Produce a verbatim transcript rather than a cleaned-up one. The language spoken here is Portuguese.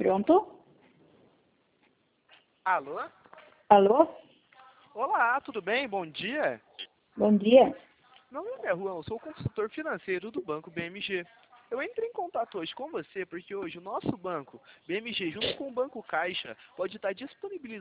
Pronto? Alô? Alô? Olá, tudo bem? Bom dia. Bom dia. Meu nome é Juan, eu sou o consultor financeiro do Banco B M G. Eu entrei em contato hoje com você porque hoje o nosso banco, B M G, junto com o Banco Caixa, pode estar disponibilizando